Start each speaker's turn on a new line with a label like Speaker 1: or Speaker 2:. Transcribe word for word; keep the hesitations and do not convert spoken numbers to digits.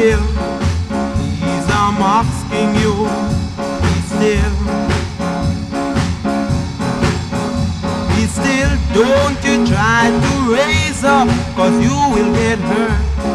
Speaker 1: still, please I'm asking you, be still. Be still, don't you try to raise up, cause you will get hurt.